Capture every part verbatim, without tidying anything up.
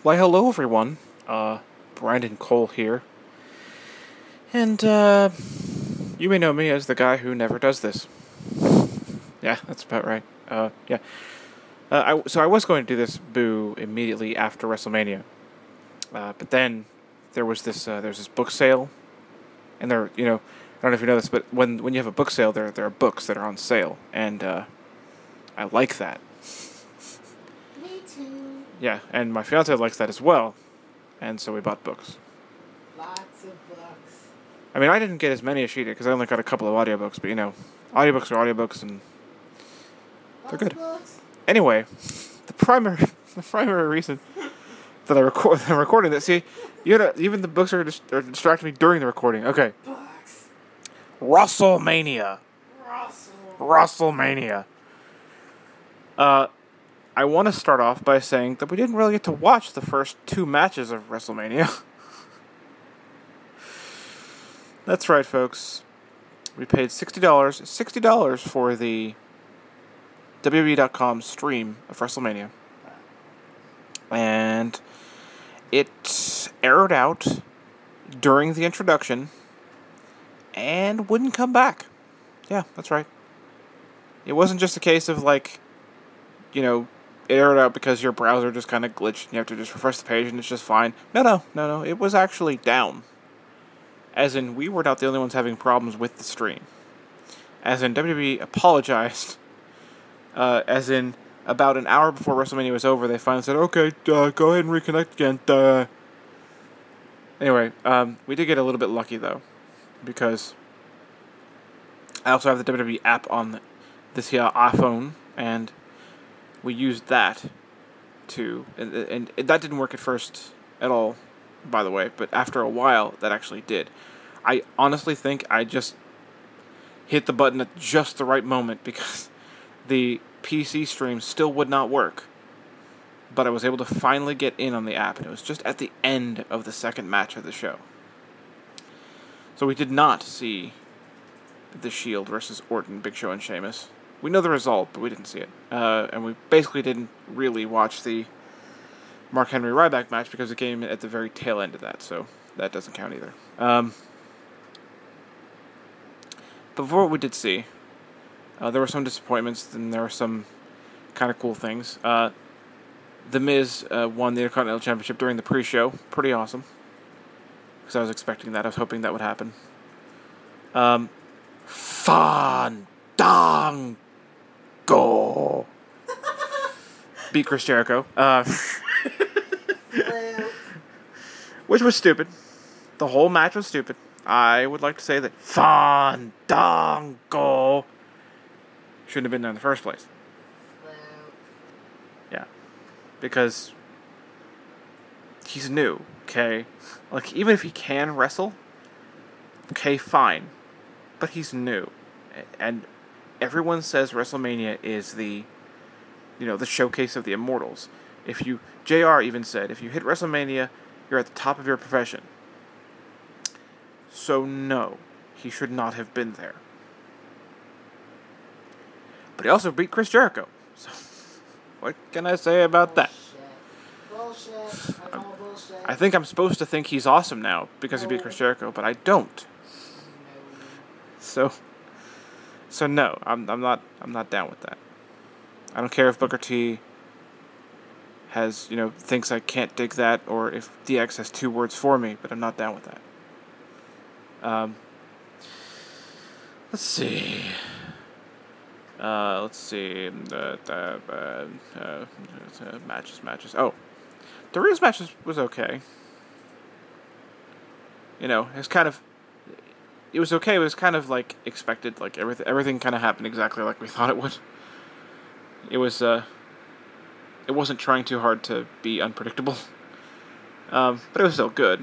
Why, hello everyone. Uh, Brandon Cole here. And, uh, you may know me as the guy who never does this. Yeah, that's about right. Uh, yeah. Uh, I, so I was going to do this boo immediately after WrestleMania. Uh, but then there was this, uh, there's this book sale. And there, you know, I don't know if you know this, but when, when you have a book sale, there, there are books that are on sale. And, uh, I like that. Me too. Yeah, and my fiance likes that as well. And so we bought books. Lots of books. I mean, I didn't get as many as she did because I only got a couple of audiobooks, but you know, audiobooks are audiobooks and they're good. Books. Anyway, the primary the primary reason that I record that I'm recording this, see, you know, even the books are, dis- are distracting me during the recording. Okay. Books. WrestleMania. Russell. WrestleMania. Uh, I want to start off by saying that we didn't really get to watch the first two matches of WrestleMania. That's right, folks. We paid sixty dollars, sixty dollars for the W W E dot com stream of WrestleMania. And it aired out during the introduction and wouldn't come back. Yeah, that's right. It wasn't just a case of, like, you know, it aired out because your browser just kind of glitched and you have to just refresh the page and it's just fine. No, no, no, no. It was actually down. As in, we were not the only ones having problems with the stream. As in, W W E apologized. Uh, as in, about an hour before WrestleMania was over, they finally said, okay, uh, go ahead and reconnect again. Duh. Anyway, um, we did get a little bit lucky, though. Because I also have the W W E app on this here iPhone, and we used that to... And, and, and that didn't work at first at all, by the way, but after a while, that actually did. I honestly think I just hit the button at just the right moment because the P C stream still would not work. But I was able to finally get in on the app, and it was just at the end of the second match of the show. So we did not see The Shield versus Orton, Big Show, and Sheamus. We know the result, but we didn't see it. Uh, and we basically didn't really watch the Mark Henry Ryback match because it came at the very tail end of that, so that doesn't count either. Um, but for what we did see, uh, there were some disappointments, and there were some kind of cool things. Uh, the Miz uh, won the Intercontinental Championship during the pre-show. Pretty awesome. Because I was expecting that. I was hoping that would happen. Um, Fandango beat Chris Jericho. Uh... Which was stupid. The whole match was stupid. I would like to say that Fandango shouldn't have been there in the first place. Yeah. Because he's new, okay? Like, even if he can wrestle, okay, fine. But he's new. And everyone says WrestleMania is the, you know, the showcase of the Immortals. If you, J R even said, if you hit WrestleMania, you're at the top of your profession. So no, he should not have been there. But he also beat Chris Jericho. So what can I say about that? Bullshit. Bullshit. I call bullshit. I think I'm supposed to think he's awesome now because he beat Chris Jericho, but I don't. So, so no, I'm I'm not I'm not down with that. I don't care if Booker T has, you know, thinks I can't dig that, or if D X has two words for me, but I'm not down with that. Um, let's see. Uh, let's see. Uh, uh, uh, uh, matches, matches. Oh, the Rios match was, was okay. You know, it's kind of. It was okay. It was kind of like expected. Like everything, everything kind of happened exactly like we thought it would. It was. Uh, it wasn't trying too hard to be unpredictable. Um, but it was still good.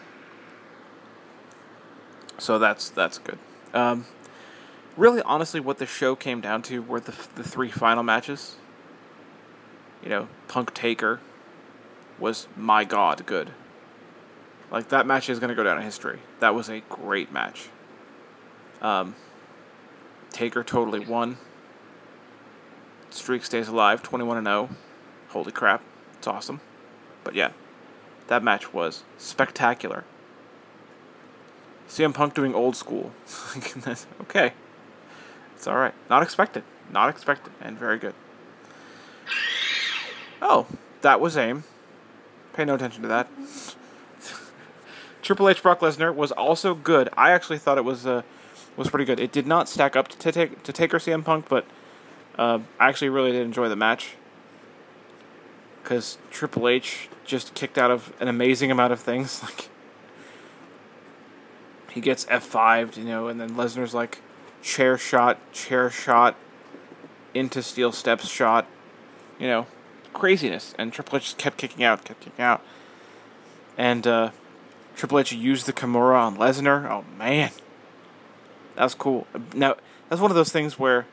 So that's that's good. Um, really, honestly, what the show came down to were the the three final matches. You know, Punk Taker was, my God, good. Like, that match is going to go down in history. That was a great match. Um, Taker totally won. Streak stays alive, twenty-one and oh. Holy crap, it's awesome. But yeah, that match was spectacular. C M Punk doing old school. Okay. It's alright. Not expected. Not expected. And very good. Oh, that was AIM. Pay no attention to that. Triple H Brock Lesnar was also good. I actually thought it was uh, was pretty good. It did not stack up to take to Taker C M Punk, but uh, I actually really did enjoy the match because Triple H just kicked out of an amazing amount of things. Like he gets F fived, you know, and then Lesnar's like chair shot, chair shot, into steel steps shot, you know, craziness. And Triple H just kept kicking out, kept kicking out, and. uh Triple H used the Kimura on Lesnar. Oh, man. That was cool. Now, that's one of those things where...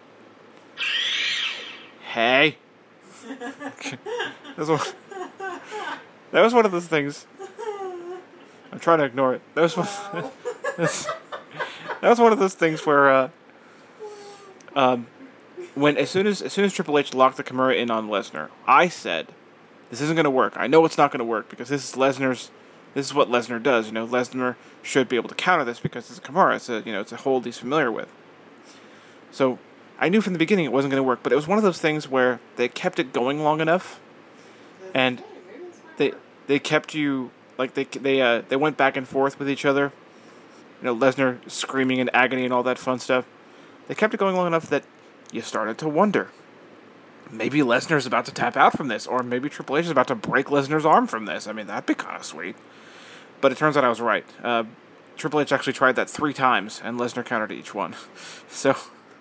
Hey. that, was one, that was one of those things... I'm trying to ignore it. That was one, that was one of those things where... Uh, um, when as soon as as soon as Triple H locked the Kimura in on Lesnar, I said, this isn't going to work. I know it's not going to work because this is Lesnar's... This is what Lesnar does, you know. Lesnar should be able to counter this because it's a Kimura. It's a, you know, it's a hold he's familiar with. So I knew from the beginning it wasn't going to work, but it was one of those things where they kept it going long enough, and they they kept you like they they uh they went back and forth with each other. You know, Lesnar screaming in agony and all that fun stuff. They kept it going long enough that you started to wonder. Maybe Lesnar's about to tap out from this, or maybe Triple H is about to break Lesnar's arm from this. I mean, that'd be kind of sweet. But it turns out I was right. Uh, Triple H actually tried that three times, and Lesnar countered each one. So,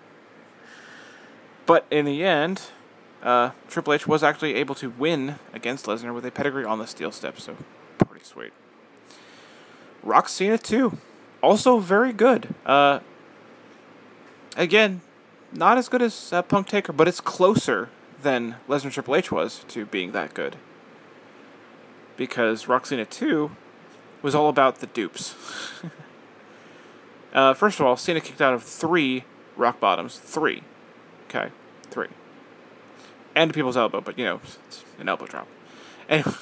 but in the end, uh, Triple H was actually able to win against Lesnar with a pedigree on the steel steps. So, pretty sweet. Rock Cena two, also very good. Uh, again, not as good as uh, Punk Taker, but it's closer than Lesnar Triple H was to being that good. Because Rock Cena two was all about the dupes. uh, first of all, Cena kicked out of three rock bottoms. Three. Okay. Three. And a people's elbow, but, you know, it's an elbow drop. Anyway.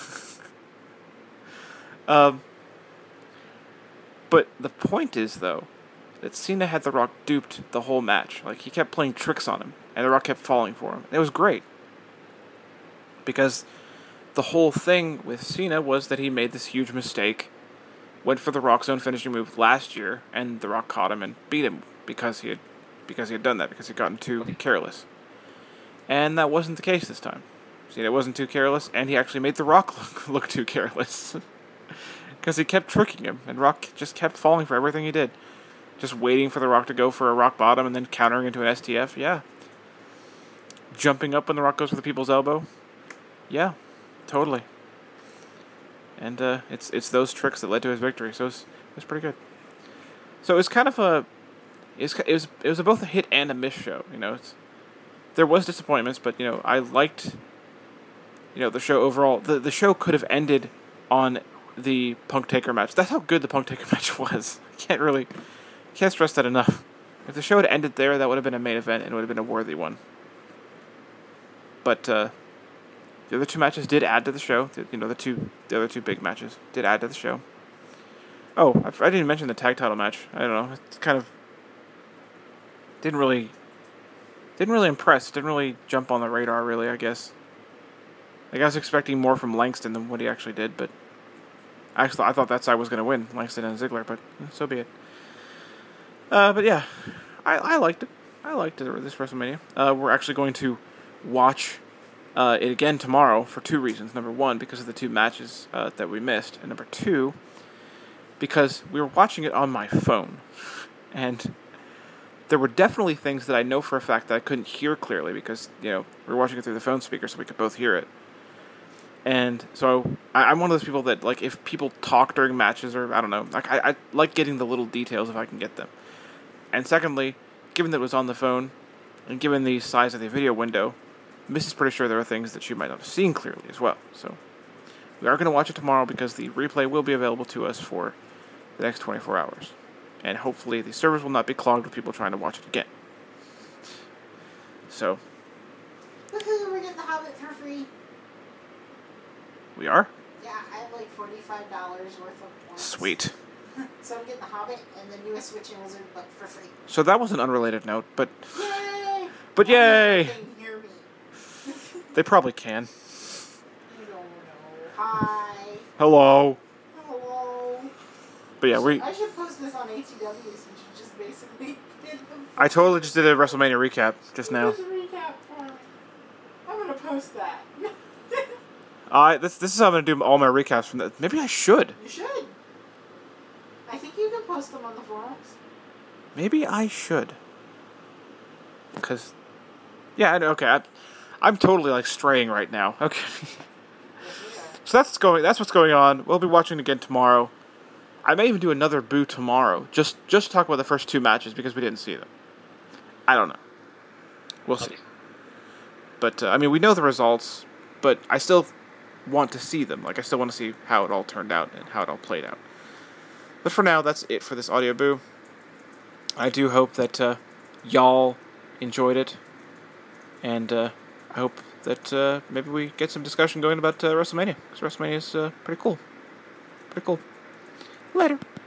um, but the point is, though, that Cena had The Rock duped the whole match. Like, he kept playing tricks on him, and The Rock kept falling for him. It was great. Because the whole thing with Cena was that he made this huge mistake, went for The Rock's own finishing move last year, and The Rock caught him and beat him because he had because he had done that, because he had gotten too careless. And that wasn't the case this time. Cena wasn't too careless, and he actually made The Rock look, look too careless. Because he kept tricking him, and Rock just kept falling for everything he did. Just waiting for The Rock to go for a rock bottom and then countering into an S T F, yeah. Jumping up when The Rock goes for the people's elbow, yeah, totally. And uh, it's it's those tricks that led to his victory, so it was, it was pretty good. So it was kind of a, it was it was, it was a both a hit and a miss show, you know. It's, there was disappointments, but, you know, I liked, you know, the show overall. The, the show could have ended on the Punk Taker match. That's how good the Punk Taker match was. I can't really... Can't stress that enough. If the show had ended there, that would have been a main event and it would have been a worthy one. But uh, the other two matches did add to the show. The, you know, the two, the other two big matches did add to the show. Oh, I, I didn't mention the tag title match. I don't know. It's kind of didn't really, didn't really impress. Didn't really jump on the radar. Really, I guess. Like I was expecting more from Langston than what he actually did, but actually I thought that side was going to win, Langston and Ziggler. But so be it. Uh, but yeah, I, I liked it. I liked it, this WrestleMania. Uh, we're actually going to watch uh, it again tomorrow for two reasons. Number one, because of the two matches uh, that we missed. And number two, because we were watching it on my phone. And there were definitely things that I know for a fact that I couldn't hear clearly because, you know, we were watching it through the phone speaker so we could both hear it. And so I, I'm one of those people that, like, if people talk during matches or, I don't know, like I, I like getting the little details if I can get them. And secondly, given that it was on the phone, and given the size of the video window, Missy's pretty sure there are things that she might not have seen clearly as well. So we are going to watch it tomorrow because the replay will be available to us for the next twenty-four hours. And hopefully the servers will not be clogged with people trying to watch it again. So. Woohoo, we're getting The Hobbit for free. We are? Yeah, I like forty-five dollars worth of points. Sweet. So I'm getting The Hobbit and the newest Witch and Wizard book for free. So that was an unrelated note, but Yay! but yay! They can hear me. They probably can. You don't know. Hi. Hello. Hello. But yeah, we. I should post this on A T W since you just basically did the. I totally just did a WrestleMania recap just now. Just a recap for me. I'm gonna post that. I this this is how I'm gonna do all my recaps from that. Maybe I should. You should. I think you can post them on the forums. Maybe I should. Because, yeah, I know, okay, I, I'm totally like straying right now. Okay. Yes, we are. So that's going. That's what's going on. We'll be watching again tomorrow. I may even do another boo tomorrow. Just just talk about the first two matches because we didn't see them. I don't know. We'll see. But uh, I mean, we know the results, but I still want to see them. Like I still want to see how it all turned out and how it all played out. But for now, that's it for this audio boo. I do hope that uh, y'all enjoyed it, and uh, I hope that uh, maybe we get some discussion going about uh, WrestleMania, because WrestleMania is uh, pretty cool. Pretty cool. Later.